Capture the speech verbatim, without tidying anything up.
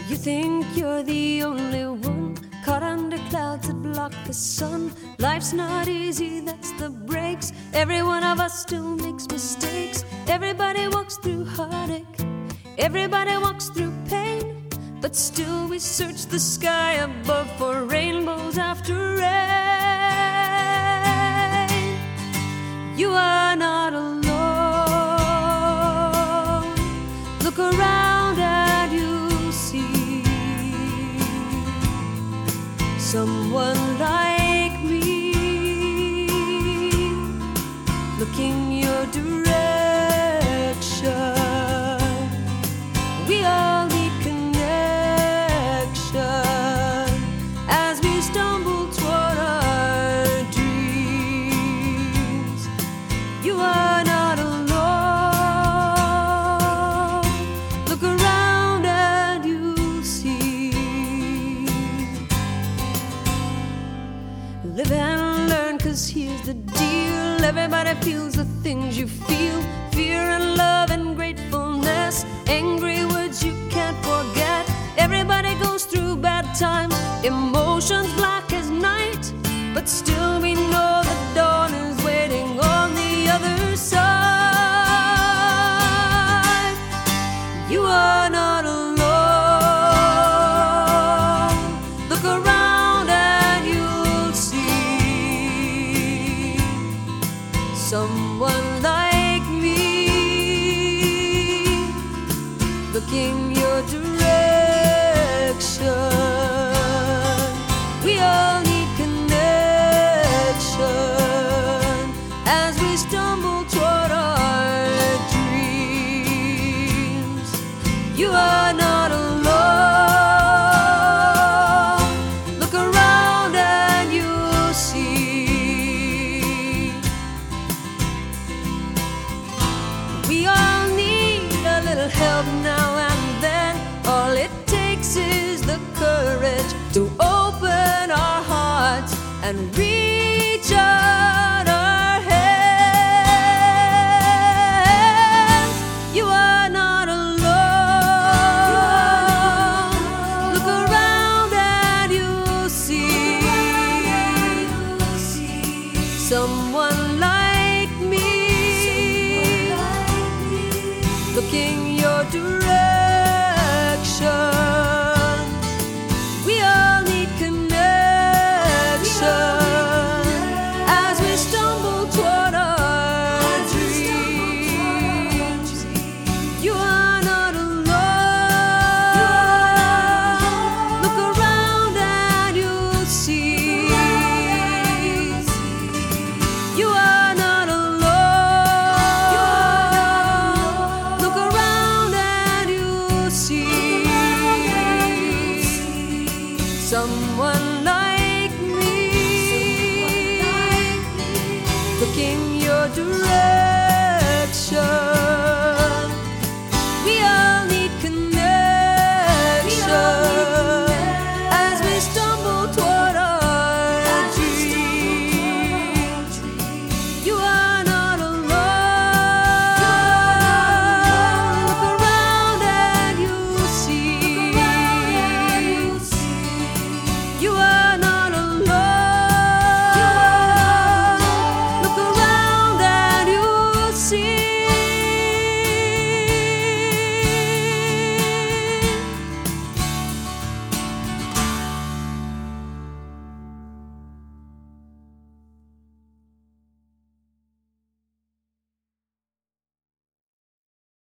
You think you're the only one caught under clouds that block the sun. Life's not easy, that's the breaks. Every one of us still makes mistakes. Everybody walks through heartache, everybody walks through pain, but still we search the sky above for rainbows after rain. You are not alone. Look around and you'll see someone like me looking your direction. We all need connection as we stumble toward our dreams. You are not alone. Look around and you'll see. Live and learn, 'cause here's the deal. Everybody feels the things you feel. Fear and love and gratefulness, angry words you can't forget. Everybody goes through bad times, emotions black as night, but still we know the dawn is waiting on the other side. You are not alone. Look around and you'll see someone like me looking your direction. We all need connection as we stumble toward our dreams. You are not alone. Look around and you'll see. We all need a little help now and then. All it takes is the courage to open our hearts and reach out our hands. You are not alone. Look around and you'll see someone like me looking your direction.